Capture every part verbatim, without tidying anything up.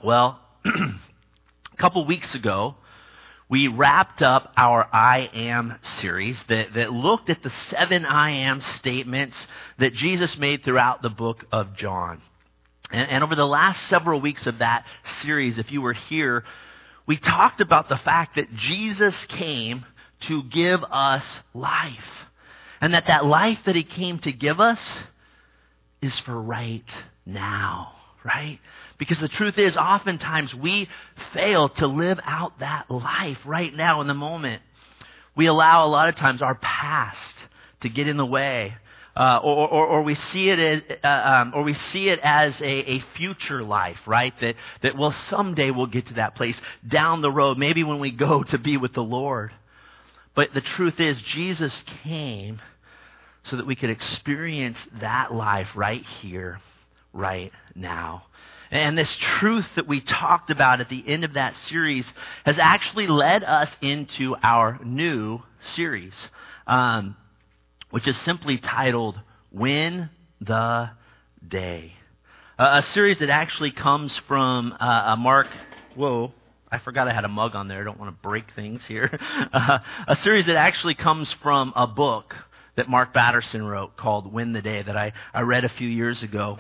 Well, a couple weeks ago, we wrapped up our I Am series that, that looked at the seven I Am statements that Jesus made throughout the book of John. And, and over the last several weeks of that series, if you were here, we talked about the fact that Jesus came to give us life. And that that life that he came to give us is for right now, right? Because the truth is, oftentimes we fail to live out that life right now in the moment. We allow a lot of times our past to get in the way, uh, or, or, or we see it as, uh, um, or we see it as a, a future life, right? That that well someday we'll get to that place down the road, maybe when we go to be with the Lord. But the truth is, Jesus came so that we could experience that life right here, right now. And this truth that we talked about at the end of that series has actually led us into our new series, um, which is simply titled, Win the Day. Uh, a series that actually comes from uh, a Mark, whoa, I forgot I had a mug on there. I don't want to break things here. Uh, a series that actually comes from a book that Mark Batterson wrote called Win the Day that I, I read a few years ago.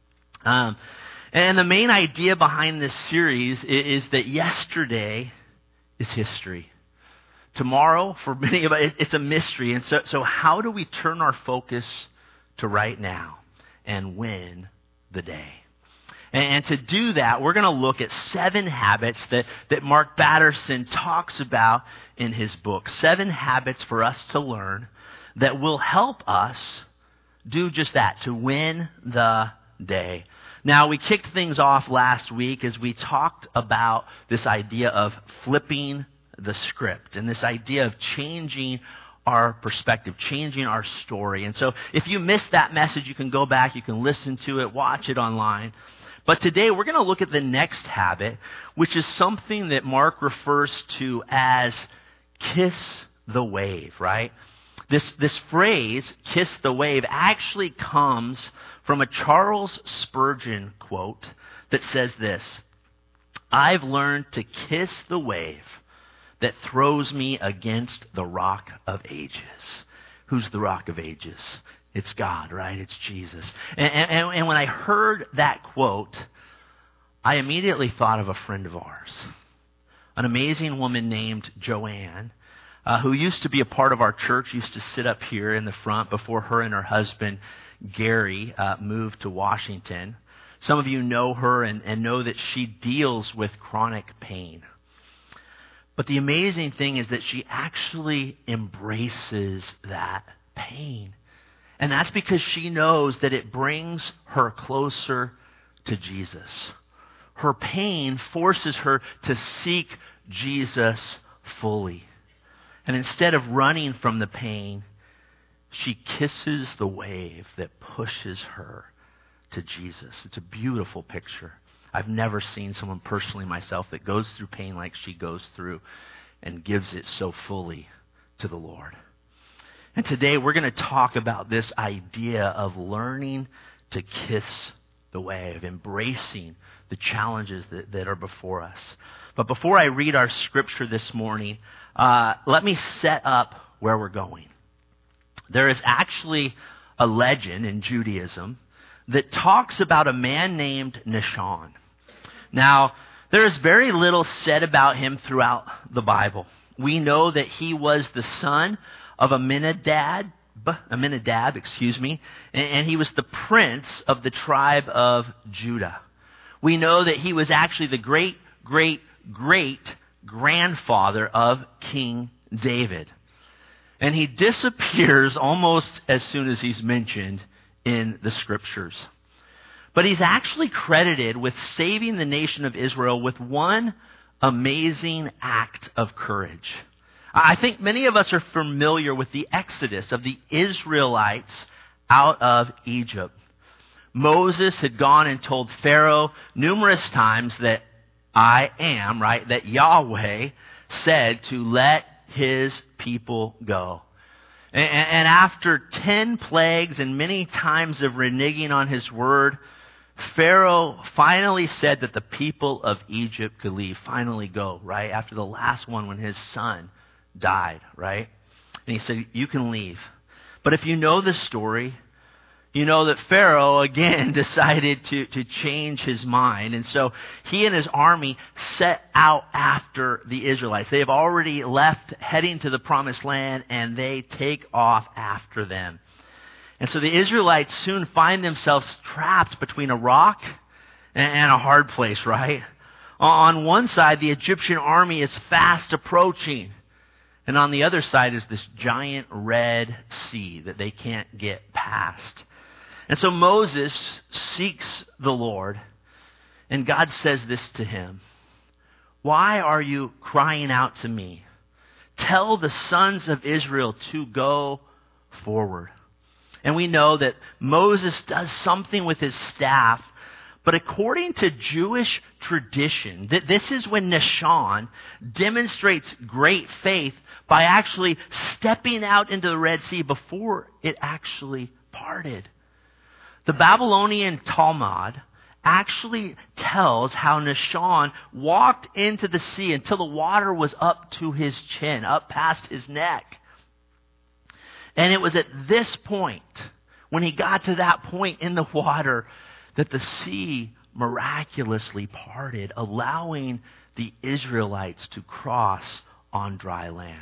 Um, and the main idea behind this series is, is that yesterday is history. Tomorrow, for many of us, it's a mystery. And so, so how do we turn our focus to right now and win the day? And to do that, we're going to look at seven habits that, that Mark Batterson talks about in his book. Seven habits for us to learn that will help us do just that, to win the day. Now, we kicked things off last week as we talked about this idea of flipping the script and this idea of changing our perspective, changing our story. And so if you missed that message, you can go back, you can listen to it, watch it online. But today we're going to look at the next habit, which is something that Mark refers to as kiss the wave, right? This, this phrase, kiss the wave, actually comes from a Charles Spurgeon quote that says this: I've learned to kiss the wave that throws me against the rock of ages. Who's the rock of ages? It's God, right? It's Jesus. And, and, and when I heard that quote, I immediately thought of a friend of ours, an amazing woman named Joanne, uh, who used to be a part of our church, used to sit up here in the front before her and her husband, Gary, uh, moved to Washington. Some of you know her and, and know that she deals with chronic pain. But the amazing thing is that she actually embraces that pain. And that's because she knows that it brings her closer to Jesus. Her pain forces her to seek Jesus fully. And instead of running from the pain, she kisses the wave that pushes her to Jesus. It's a beautiful picture. I've never seen someone personally myself that goes through pain like she goes through and gives it so fully to the Lord. And today we're going to talk about this idea of learning to kiss the wave, embracing the challenges that, that are before us. But before I read our scripture this morning, uh, let me set up where we're going. There is actually a legend in Judaism that talks about a man named Nahshon. Now, there is very little said about him throughout the Bible. We know that he was the son of Aminadab, Aminadab, excuse me, and, and he was the prince of the tribe of Judah. We know that he was actually the great, great, great grandfather of King David. And he disappears almost as soon as he's mentioned in the scriptures. But he's actually credited with saving the nation of Israel with one amazing act of courage. I think many of us are familiar with the exodus of the Israelites out of Egypt. Moses had gone and told Pharaoh numerous times that I am, right, that Yahweh said to let his people go. And, and after ten plagues and many times of reneging on his word, Pharaoh finally said that the people of Egypt could leave, finally go, right? After the last one when his son died, right? And he said, you can leave. But if you know the story, you know that Pharaoh, again, decided to, to change his mind. And so he and his army set out after the Israelites. They have already left, heading to the promised land, and they take off after them. And so the Israelites soon find themselves trapped between a rock and a hard place, right? On one side, the Egyptian army is fast approaching. And on the other side is this giant Red Sea that they can't get past. And so Moses seeks the Lord, and God says this to him. Why are you crying out to me? Tell the sons of Israel to go forward. And we know that Moses does something with his staff, but according to Jewish tradition, that this is when Nahshon demonstrates great faith by actually stepping out into the Red Sea before it actually parted. The Babylonian Talmud actually tells how Nahshon walked into the sea until the water was up to his chin, up past his neck. And it was at this point, when he got to that point in the water, that the sea miraculously parted, allowing the Israelites to cross on dry land.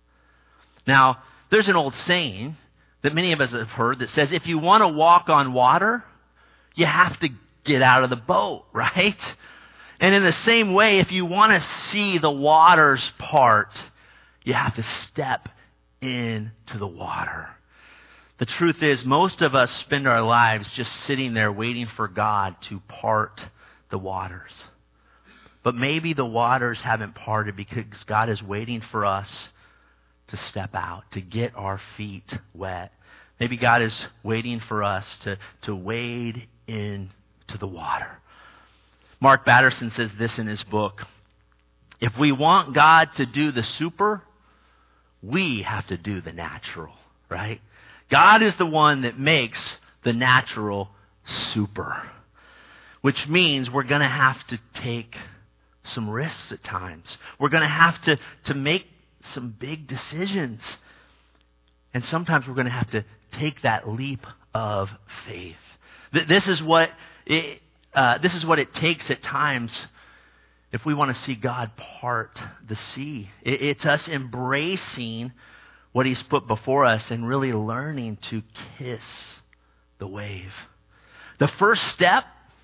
Now, there's an old saying that many of us have heard that says, if you want to walk on water, you have to get out of the boat, right? And in the same way, if you want to see the waters part, you have to step into the water. The truth is, most of us spend our lives just sitting there waiting for God to part the waters. But maybe the waters haven't parted because God is waiting for us to step out, to get our feet wet. Maybe God is waiting for us to, to wade into the water. Mark Batterson says this in his book. If we want God to do the super, we have to do the natural, right? God is the one that makes the natural super, which means we're going to have to take some risks at times. We're going to have to, to make some big decisions. And sometimes we're going to have to take that leap of faith. This is what it, uh, this is what it takes at times if we want to see God part the sea. It, it's us embracing what He's put before us and really learning to kiss the wave. The first step,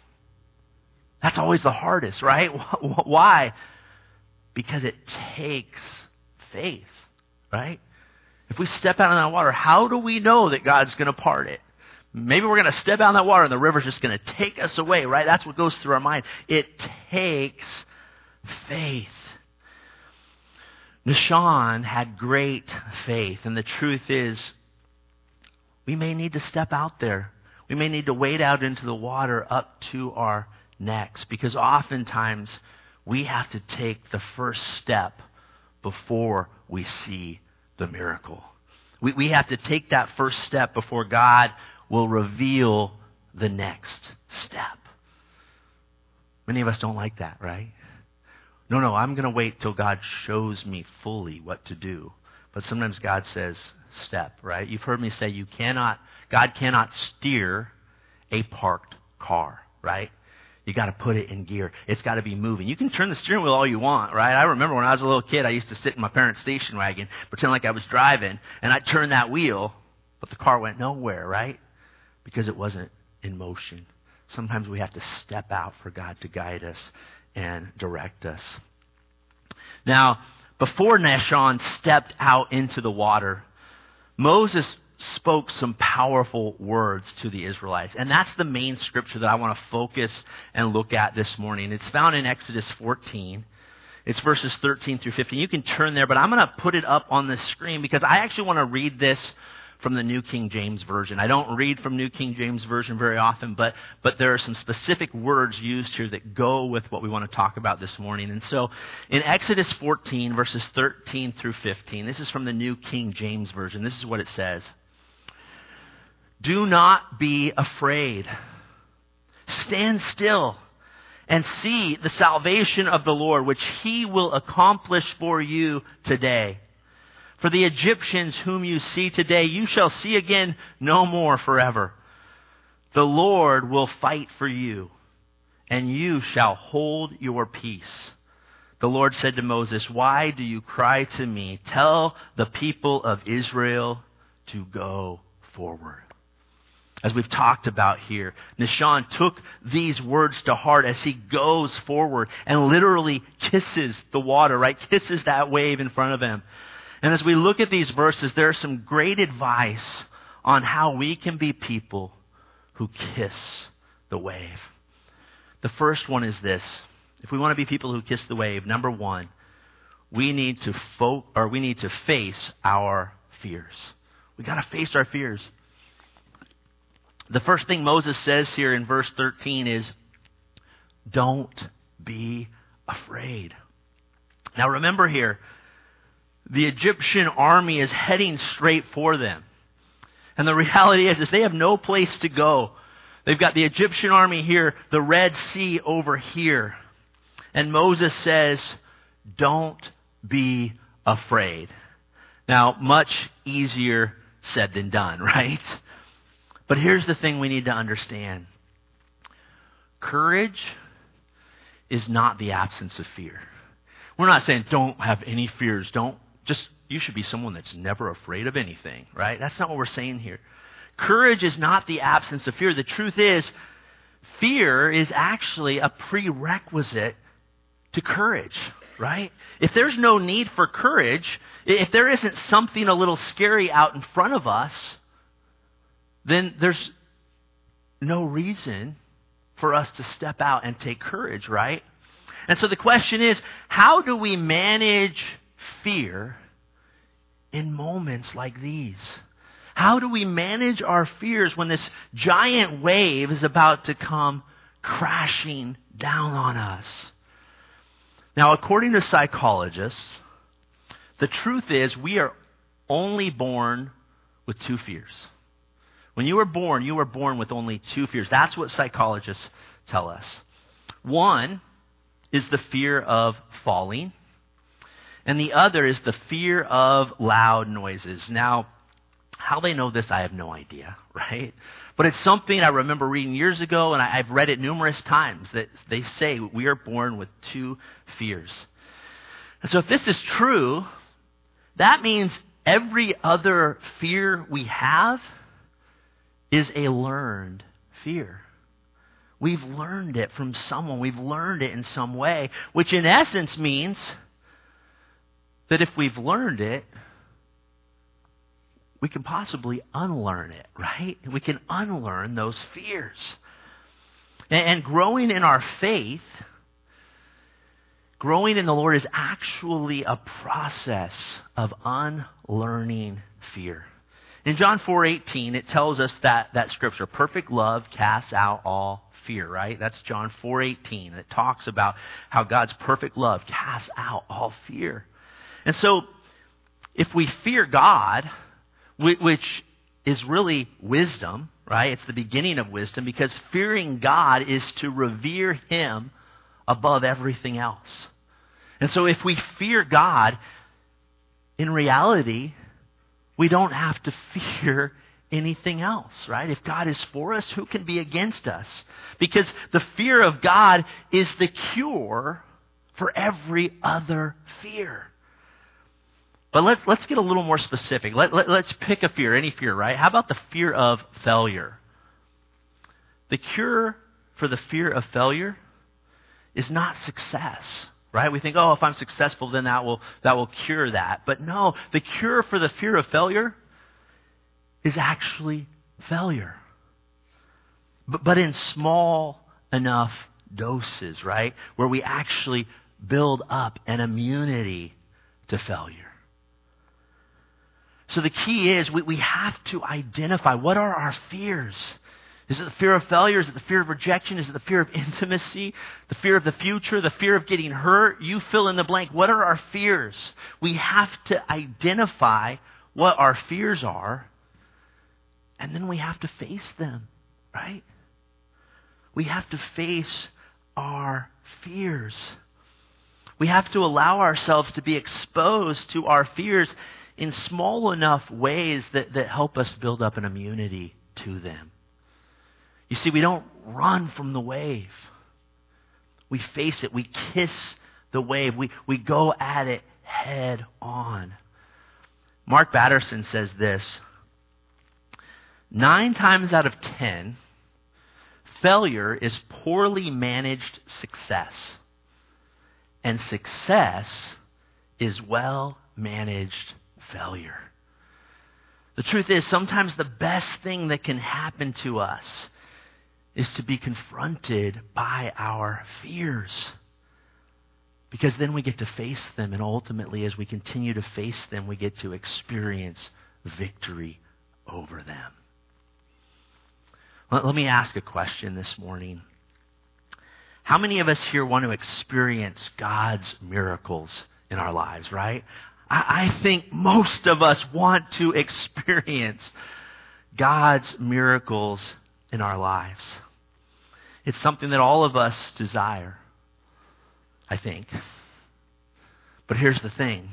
that's always the hardest, right? Why? Because it takes faith, right? If we step out in that water, how do we know that God's going to part it? Maybe we're going to step out in that water and the river's just going to take us away, right? That's what goes through our mind. It takes faith. Nahshon had great faith, and the truth is, we may need to step out there. We may need to wade out into the water up to our necks, because oftentimes we have to take the first step before we see the miracle. We, we have to take that first step before God will reveal the next step. Many of us don't like that, right? No, no, I'm going to wait till God shows me fully what to do. But sometimes God says, step, right? You've heard me say you cannot, God cannot steer a parked car, right? You got to put it in gear. It's got to be moving. You can turn the steering wheel all you want, right? I remember when I was a little kid, I used to sit in my parents' station wagon, pretend like I was driving, and I'd turn that wheel, but the car went nowhere, right? Because it wasn't in motion. Sometimes we have to step out for God to guide us and direct us. Now, before Nahshon stepped out into the water, Moses spoke some powerful words to the Israelites. And that's the main scripture that I want to focus and look at this morning. It's found in Exodus fourteen. It's verses thirteen through fifteen. You can turn there, but I'm going to put it up on the screen because I actually want to read this from the New King James Version. I don't read from New King James Version very often, but but there are some specific words used here that go with what we want to talk about this morning. And so in Exodus fourteen, verses thirteen through fifteen, this is from the New King James Version. This is what it says. Do not be afraid. stand still and see the salvation of the Lord, which he will accomplish for you today. For the Egyptians whom you see today, you shall see again no more forever. The Lord will fight for you, and you shall hold your peace. The Lord said to Moses, why do you cry to me? Tell the people of Israel to go forward. As we've talked about here, Nahshon took these words to heart as he goes forward and literally kisses the water, right? Kisses that wave in front of him. And as we look at these verses, there are some great advice on how we can be people who kiss the wave. The first one is this. If we want to be people who kiss the wave, number one, we need to fo- or we need to face our fears. We got to face our fears. The first thing Moses says here in verse thirteen is, don't be afraid. Now remember here, the Egyptian army is heading straight for them. And the reality is, is they have no place to go. They've got the Egyptian army here, the Red Sea over here. And Moses says, don't be afraid. Now, much easier said than done, right? But here's the thing we need to understand. Courage is not the absence of fear. We're not saying don't have any fears. Don't just, you should be someone that's never afraid of anything, right? That's not what we're saying here. Courage is not the absence of fear. The truth is, fear is actually a prerequisite to courage, right? If there's no need for courage, if there isn't something a little scary out in front of us, then there's no reason for us to step out and take courage, right? And so the question is, how do we manage fear in moments like these? How do we manage our fears when this giant wave is about to come crashing down on us? Now, according to psychologists, the truth is we are only born with two fears. When you were born, you were born with only two fears. That's what psychologists tell us. One is the fear of falling, and the other is the fear of loud noises. Now, how they know this, I have no idea, right? But it's something I remember reading years ago, and I, I've read it numerous times, that they say we are born with two fears. And so if this is true, that means every other fear we have is a learned fear. We've learned it from someone. We've learned it in some way, which in essence means that if we've learned it, we can possibly unlearn it, right? We can unlearn those fears. And, and growing in our faith, growing in the Lord is actually a process of unlearning fear. In John four eighteen, it tells us that, that scripture, perfect love casts out all fear, right? That's John four eighteen. It talks about how God's perfect love casts out all fear. And so, if we fear God, which is really wisdom, right? It's the beginning of wisdom, because fearing God is to revere Him above everything else. And so if we fear God, in reality, we don't have to fear anything else, right? If God is for us, who can be against us? Because the fear of God is the cure for every other fear. But let's, let's get a little more specific. Let, let, let's pick a fear, any fear, right? How about the fear of failure? The cure for the fear of failure is not success, right? We think, oh, if I'm successful, then that will, that will cure that. But no, the cure for the fear of failure is actually failure. But, but in small enough doses, right? Where we actually build up an immunity to failure. So the key is we, we have to identify, what are our fears? Is it the fear of failure? Is it the fear of rejection? Is it the fear of intimacy? The fear of the future? The fear of getting hurt? You fill in the blank. What are our fears? We have to identify what our fears are, and then we have to face them, right? we have to face our fears. We have to allow ourselves to be exposed to our fears in small enough ways that, that help us build up an immunity to them. You see, we don't run from the wave. We face it. We kiss the wave. We, we go at it head on. Mark Batterson says this: nine times out of ten, failure is poorly managed success. And success is well-managed failure. The truth is, sometimes the best thing that can happen to us is to be confronted by our fears. Because then we get to face them, and ultimately, as we continue to face them, we get to experience victory over them. Let, let me ask a question this morning. How many of us here want to experience God's miracles in our lives, right? I, I think most of us want to experience God's miracles in our lives. It's something that all of us desire, I think. But here's the thing.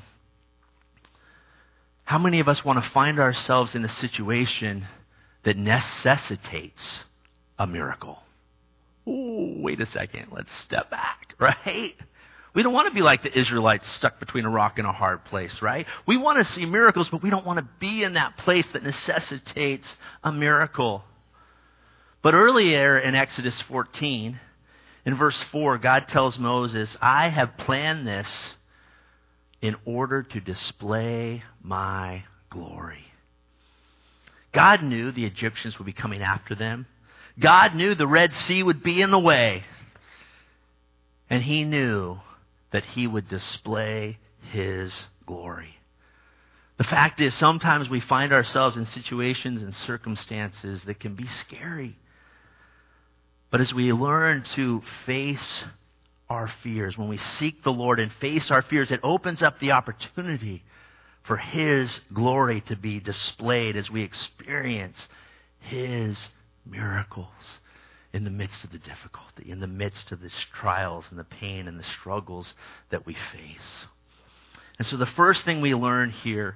How many of us want to find ourselves in a situation that necessitates a miracle? Oh, wait a second. Let's step back, right? We don't want to be like the Israelites stuck between a rock and a hard place, right? We want to see miracles, but we don't want to be in that place that necessitates a miracle. But earlier in Exodus fourteen, in verse four, God tells Moses, I have planned this in order to display my glory. God knew the Egyptians would be coming after them. God knew the Red Sea would be in the way. And he knew that he would display his glory. The fact is, sometimes we find ourselves in situations and circumstances that can be scary. But as we learn to face our fears, when we seek the Lord and face our fears, it opens up the opportunity for his glory to be displayed as we experience his miracles in the midst of the difficulty, in the midst of the trials and the pain and the struggles that we face. And so the first thing we learn here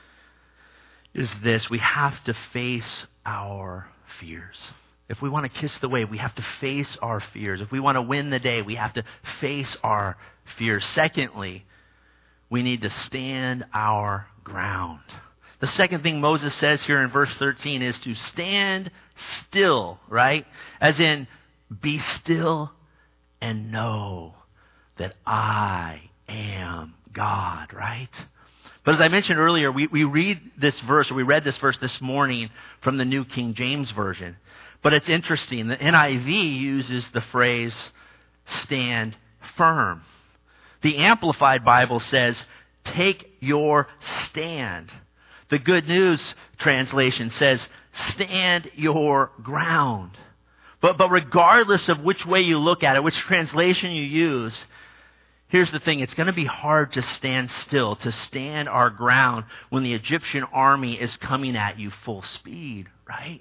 is this: we have to face our fears. If we want to kiss the wave, we have to face our fears. If we want to win the day, we have to face our fears. Secondly, we need to stand our ground. The second thing Moses says here in verse thirteen is to stand still, right? As in, be still and know that I am God, right? But as I mentioned earlier, we, we read this verse, or we read this verse this morning from the New King James Version. But it's interesting. The N I V uses the phrase, stand firm. The Amplified Bible says, take your stand. The Good News translation says, stand your ground. But, but regardless of which way you look at it, which translation you use, here's the thing. It's going to be hard to stand still, to stand our ground when the Egyptian army is coming at you full speed, right?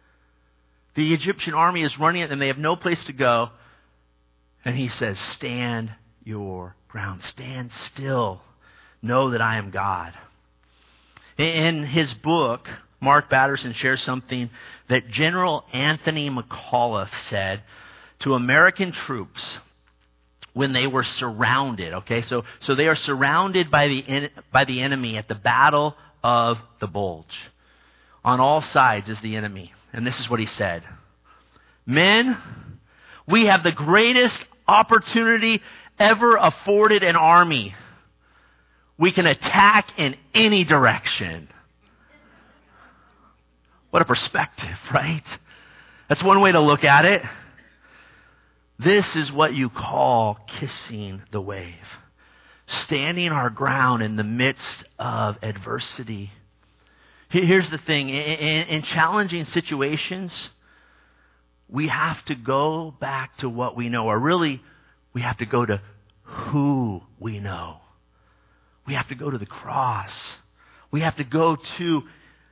The Egyptian army is running at them. They have no place to go. And he says, stand your ground. Stand still. Know that I am God. In his book, Mark Batterson shares something that General Anthony McAuliffe said to American troops when they were surrounded. Okay, so so they are surrounded by the en- by the enemy at the Battle of the Bulge. On all sides is the enemy. And this is what he said: men, we have the greatest opportunity ever afforded an army. We can attack in any direction. What a perspective, right? That's one way to look at it. This is what you call kissing the wave. Standing our ground in the midst of adversity. Here's the thing. In, in challenging situations, we have to go back to what we know. Or really, we have to go to who we know. We have to go to the cross. We have to go to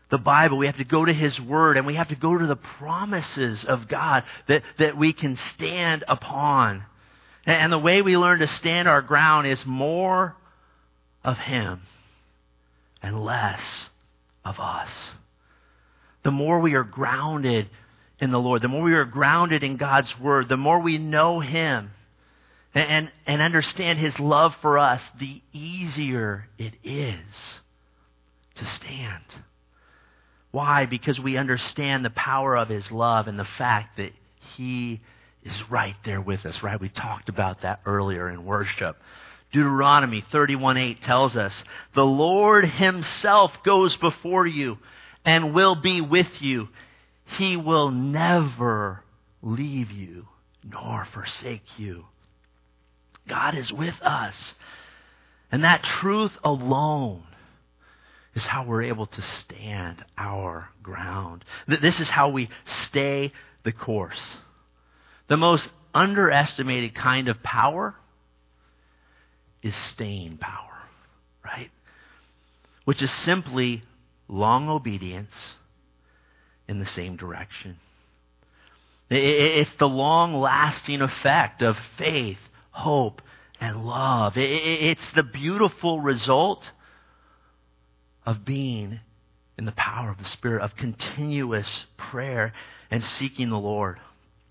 the Bible. We have to go to His Word, and we have to go to the promises of God that, that we can stand upon. And the way we learn to stand our ground is more of Him and less of us. The more we are grounded in the Lord, the more we are grounded in God's Word, the more we know Him and, and, and understand His love for us, the easier it is to stand. Why? Because we understand the power of His love and the fact that He is right there with us, right? We talked about that earlier in worship. Deuteronomy thirty-one eight tells us, the Lord Himself goes before you and will be with you. He will never leave you nor forsake you. God is with us. And that truth alone is how we're able to stand our ground. This is how we stay the course. The most underestimated kind of power is staying power, right? Which is simply long obedience in the same direction. It's the long-lasting effect of faith, hope, and love. It's the beautiful result of being in the power of the Spirit, of continuous prayer and seeking the Lord.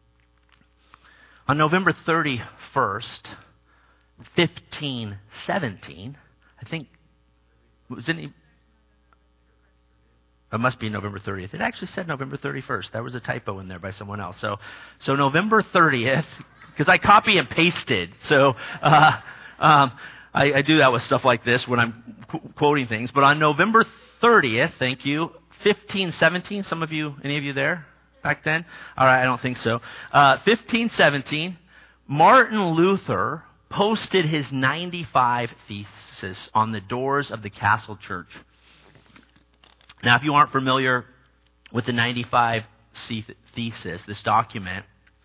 On November thirty-first, fifteen seventeen, I think, was it? It must be November thirtieth. It actually said November thirty-first. That was a typo in there by someone else. So, so November thirtieth, because I copy and pasted. So, uh, um, I, I do that with stuff like this when I'm qu- quoting things. But on November thirtieth, thank you, fifteen seventeen. Some of you, any of you there back then? All right, I don't think so. Uh, fifteen seventeen, Martin Luther posted his ninety-five theses on the doors of the Castle Church. Now, if you aren't familiar with the ninety-five thesis, this document,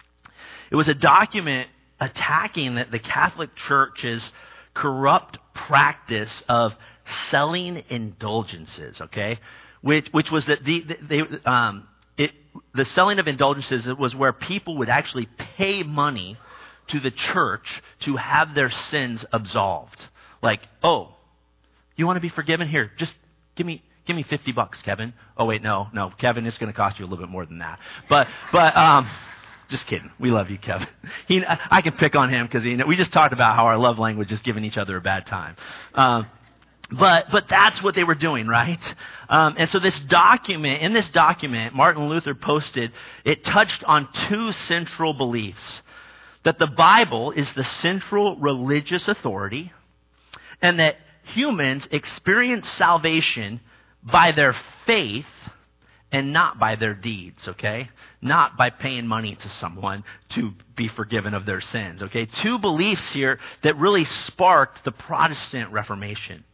it was a document attacking the, the Catholic Church's corrupt practice of selling indulgences, okay? Which, which was that the, they, um, it, the selling of indulgences was where people would actually pay money to the church to have their sins absolved. Like, oh, you want to be forgiven? Here, just give me... Give me fifty bucks, Kevin. Oh, wait, no, no. Kevin, it's going to cost you a little bit more than that. But, but, um, just kidding. We love you, Kevin. He, I can pick on him because we just talked about how our love language is giving each other a bad time. Um, but, but that's what they were doing, right? Um, and so this document, in this document, Martin Luther posted, it touched on two central beliefs. That the Bible is the central religious authority and that humans experience salvation by their faith and not by their deeds, okay? Not by paying money to someone to be forgiven of their sins, okay? Two beliefs here that really sparked the Protestant Reformation.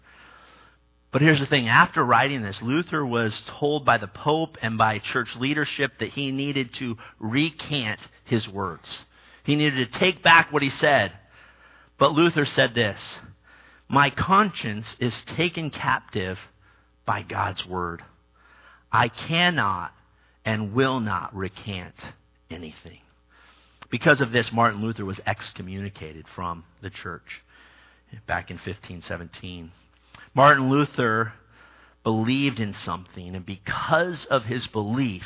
But here's the thing. After writing this, Luther was told by the Pope and by church leadership that he needed to recant his words. He needed to take back what he said. But Luther said this, "My conscience is taken captive by God's word. I cannot and will not recant anything." Because of this, Martin Luther was excommunicated from the church back in fifteen seventeen. Martin Luther believed in something, and because of his belief,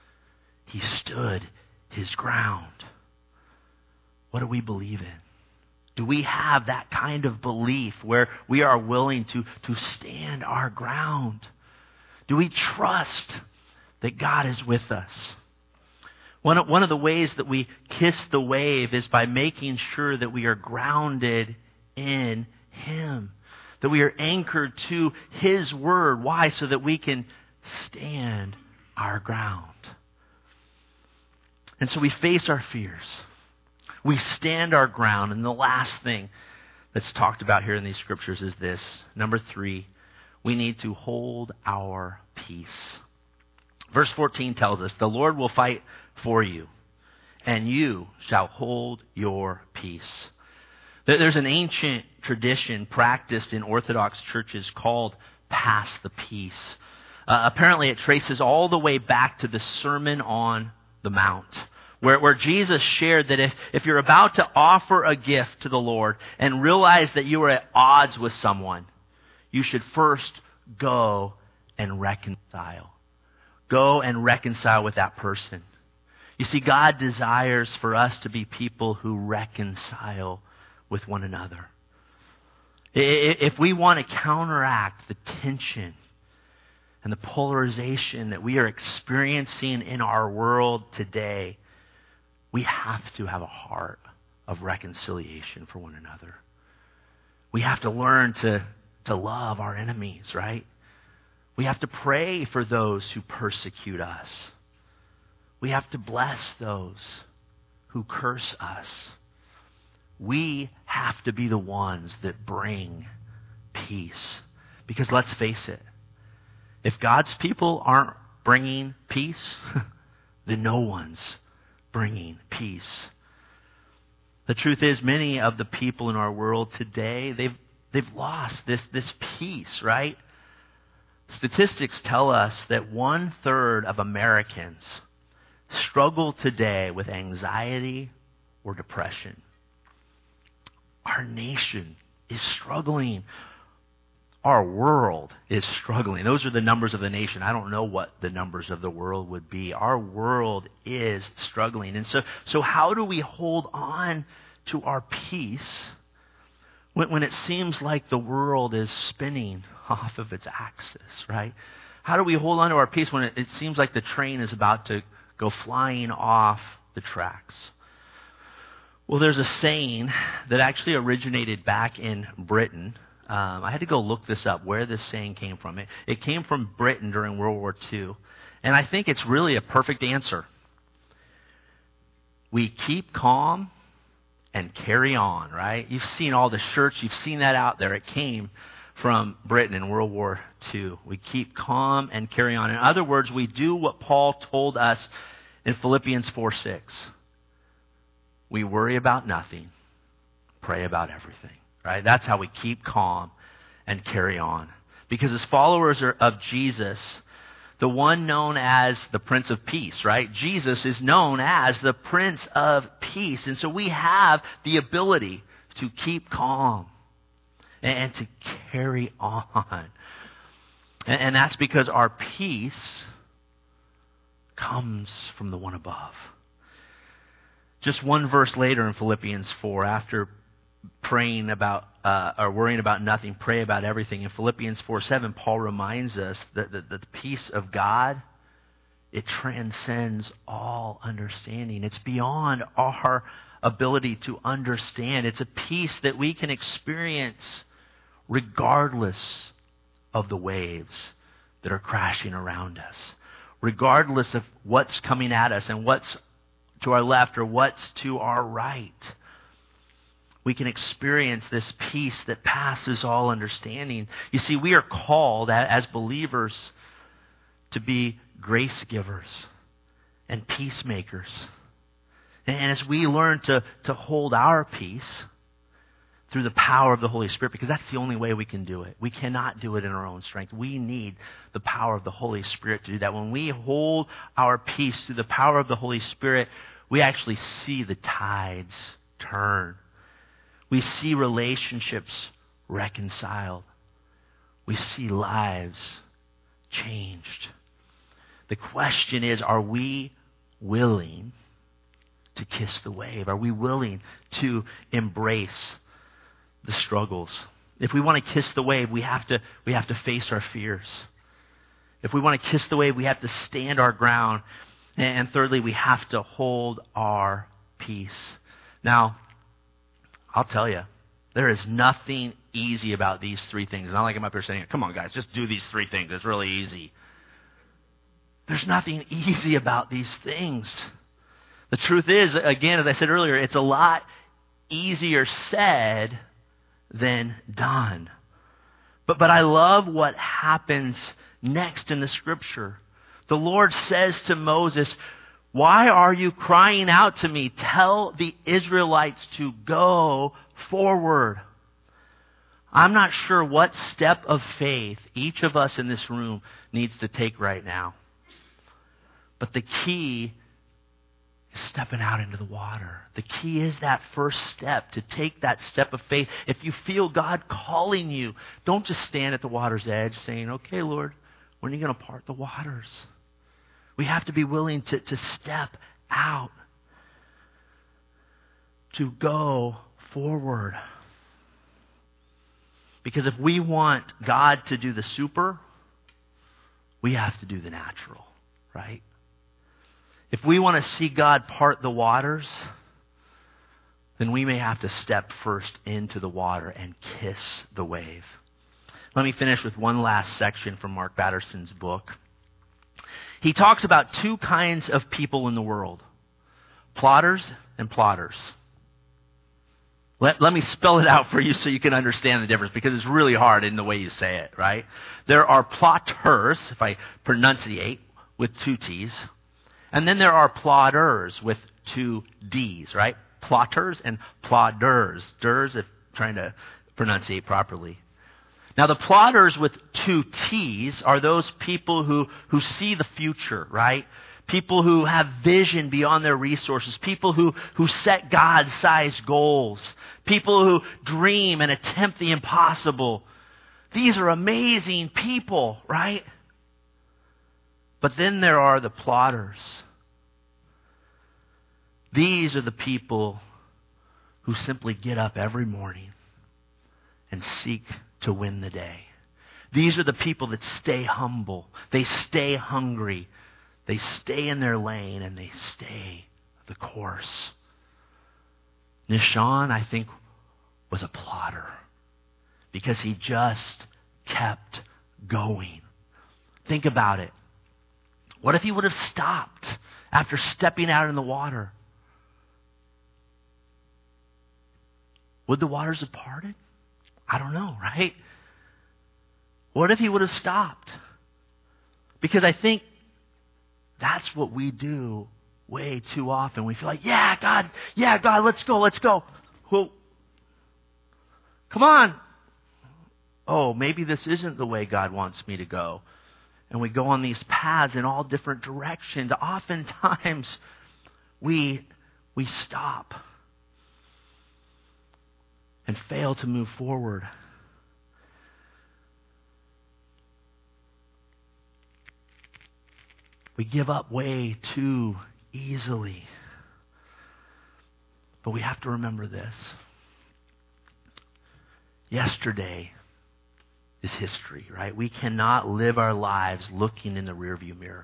he stood his ground. What do we believe in? Do we have that kind of belief where we are willing to, to stand our ground? Do we trust that God is with us? One of, one of the ways that we kiss the wave is by making sure that we are grounded in Him. That we are anchored to His Word. Why? So that we can stand our ground. And so we face our fears. We stand our ground. And the last thing that's talked about here in these scriptures is this. Number three, we need to hold our peace. Verse fourteen tells us, "The Lord will fight for you, and you shall hold your peace." There's an ancient tradition practiced in Orthodox churches called pass the peace. Uh, apparently it traces all the way back to the Sermon on the Mount, where, where Jesus shared that if, if you're about to offer a gift to the Lord and realize that you are at odds with someone, you should first go and reconcile. Go and reconcile with that person. You see, God desires for us to be people who reconcile with one another. If we want to counteract the tension and the polarization that we are experiencing in our world today, we have to have a heart of reconciliation for one another. We have to learn to, to love our enemies, right? We have to pray for those who persecute us. We have to bless those who curse us. We have to be the ones that bring peace. Because let's face it, if God's people aren't bringing peace, then no one's bringing peace. The truth is, many of the people in our world today, they've they've lost this, this peace, right? Statistics tell us that one third of Americans struggle today with anxiety or depression. Our nation is struggling. Our world is struggling. Those are the numbers of the nation. I don't know what the numbers of the world would be. Our world is struggling. And so, so how do we hold on to our peace when, when it seems like the world is spinning off of its axis, right? How do we hold on to our peace when it, it seems like the train is about to go flying off the tracks? Well, there's a saying that actually originated back in Britain. Um, I had to go look this up, where this saying came from. It, it came from Britain during World War Two. And I think it's really a perfect answer. We keep calm and carry on, right? You've seen all the shirts. You've seen that out there. It came from Britain in World War Two. We keep calm and carry on. In other words, we do what Paul told us in Philippians four six. We worry about nothing, pray about everything, right? That's how we keep calm and carry on. Because as followers of Jesus, the one known as the Prince of Peace, right? Jesus is known as the Prince of Peace. And so we have the ability to keep calm and to carry on. And that's because our peace comes from the one above. Just one verse later in Philippians four, after praying about, uh, or worrying about nothing, pray about everything. In Philippians four seven, Paul reminds us that the, the peace of God, it transcends all understanding. It's beyond our ability to understand. It's a peace that we can experience regardless of the waves that are crashing around us, regardless of what's coming at us and what's to our left or what's to our right. We can experience this peace that passes all understanding. You see, we are called as believers to be grace givers and peacemakers. And as we learn to, to hold our peace through the power of the Holy Spirit, because that's the only way we can do it. We cannot do it in our own strength. We need the power of the Holy Spirit to do that. When we hold our peace through the power of the Holy Spirit, we actually see the tides turn. We see relationships reconciled. We see lives changed. The question is, are we willing to kiss the wave? Are we willing to embrace the struggles? If we want to kiss the wave, we have to we have to face our fears. If we want to kiss the wave, we have to stand our ground. And thirdly, we have to hold our peace. Now, I'll tell you, there is nothing easy about these three things. And I like I'm up here saying, come on guys, just do these three things. It's really easy. There's nothing easy about these things. The truth is, again, as I said earlier, it's a lot easier said than done. But, but I love what happens next in the Scripture. The Lord says to Moses, "Why are you crying out to me? Tell the Israelites to go forward." I'm not sure what step of faith each of us in this room needs to take right now. But the key is stepping out into the water. The key is that first step, to take that step of faith. If you feel God calling you, don't just stand at the water's edge saying, okay, Lord, when are you going to part the waters? We have to be willing to, to step out, to go forward. Because if we want God to do the super, we have to do the natural, right? If we want to see God part the waters, then we may have to step first into the water and kiss the wave. Let me finish with one last section from Mark Batterson's book. He talks about two kinds of people in the world, plotters and plotters. Let, let me spell it out for you so you can understand the difference, because it's really hard in the way you say it, right? There are plotters, if I pronunciate, with two T's. And then there are plodders with two D's, right? Plotters and plodders. Ders, if trying to pronunciate properly. Now, the plotters with two T's are those people who, who see the future, right? People who have vision beyond their resources. People who, who set God-sized goals. People who dream and attempt the impossible. These are amazing people, right? But then there are the plotters. These are the people who simply get up every morning and seek to win the day. These are the people that stay humble. They stay hungry. They stay in their lane and they stay the course. Nishon, I think, was a plotter because he just kept going. Think about it. What if he would have stopped after stepping out in the water? Would the waters have parted? I don't know, right? What if he would have stopped? Because I think that's what we do way too often. We feel like, yeah, God, yeah, God, let's go, let's go. Well, come on. Oh, maybe this isn't the way God wants me to go. And we go on these paths in all different directions. Oftentimes, we, we stop and fail to move forward. We give up way too easily. But we have to remember this. Yesterday is history, right? We cannot live our lives looking in the rearview mirror.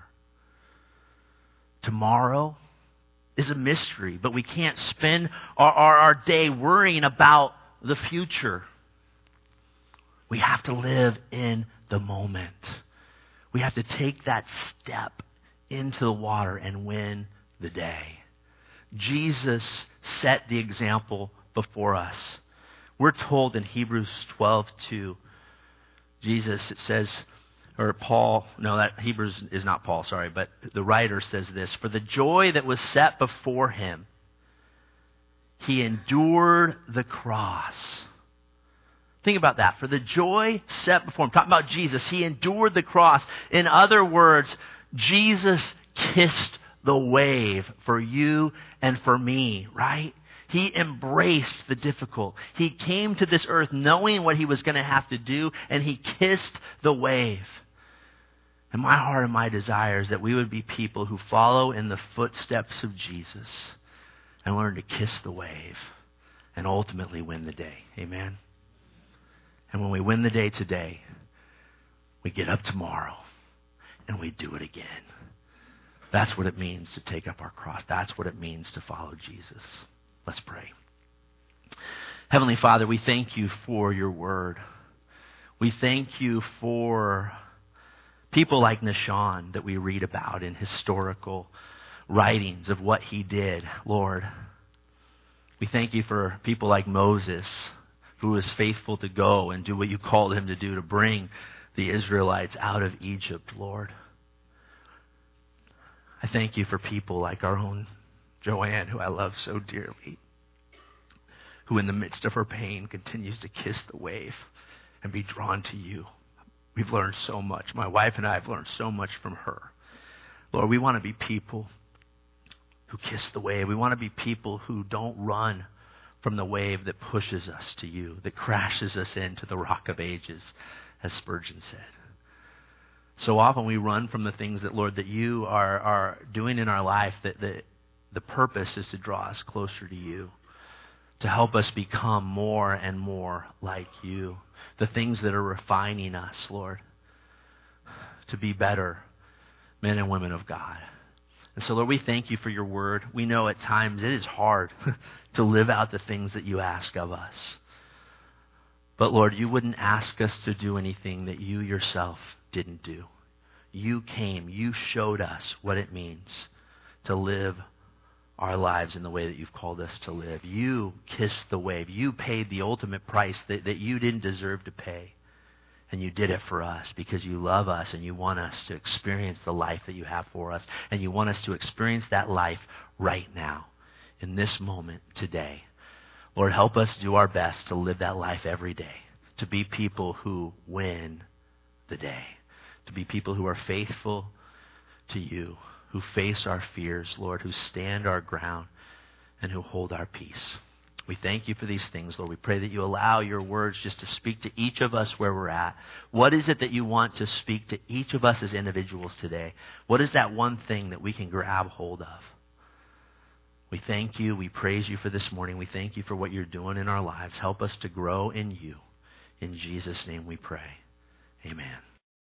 Tomorrow is a mystery, but we can't spend our, our, our day worrying about the future. We have to live in the moment. We have to take that step into the water and win the day. Jesus set the example before us. We're told in Hebrews twelve two, Jesus, it says, or Paul, no, that Hebrews is not Paul, sorry, but the writer says this, for the joy that was set before him, he endured the cross. Think about that. For the joy set before him, talking about Jesus, he endured the cross. In other words, Jesus kissed the wave for you and for me, right? He embraced the difficult. He came to this earth knowing what he was going to have to do, and he kissed the wave. And my heart and my desire is that we would be people who follow in the footsteps of Jesus and learn to kiss the wave and ultimately win the day. Amen? And when we win the day today, we get up tomorrow and we do it again. That's what it means to take up our cross. That's what it means to follow Jesus. Let's pray. Heavenly Father, we thank you for your word. We thank you for people like Nishon that we read about in historical writings of what he did, Lord. We thank you for people like Moses, who was faithful to go and do what you called him to do, to bring the Israelites out of Egypt, Lord. I thank you for people like our own Joanne, who I love so dearly, who in the midst of her pain continues to kiss the wave and be drawn to you. We've learned so much. My wife and I have learned so much from her. Lord, we want to be people who kiss the wave. We want to be people who don't run from the wave that pushes us to you, that crashes us into the rock of ages, as Spurgeon said. So often we run from the things that, Lord, that you are, are doing in our life, that the, the purpose is to draw us closer to you, to help us become more and more like you. The things that are refining us, Lord, to be better men and women of God. And so, Lord, we thank you for your word. We know at times it is hard to live out the things that you ask of us. But, Lord, you wouldn't ask us to do anything that you yourself didn't do. You came. You showed us what it means to live our lives in the way that you've called us to live. You kissed the wave. You paid the ultimate price that, that you didn't deserve to pay. And you did it for us because you love us and you want us to experience the life that you have for us. And you want us to experience that life right now, in this moment, today. Lord, help us do our best to live that life every day, to be people who win the day, to be people who are faithful to you, who face our fears, Lord, who stand our ground, and who hold our peace. We thank you for these things, Lord. We pray that you allow your words just to speak to each of us where we're at. What is it that you want to speak to each of us as individuals today? What is that one thing that we can grab hold of? We thank you. We praise you for this morning. We thank you for what you're doing in our lives. Help us to grow in you. In Jesus' name we pray. Amen.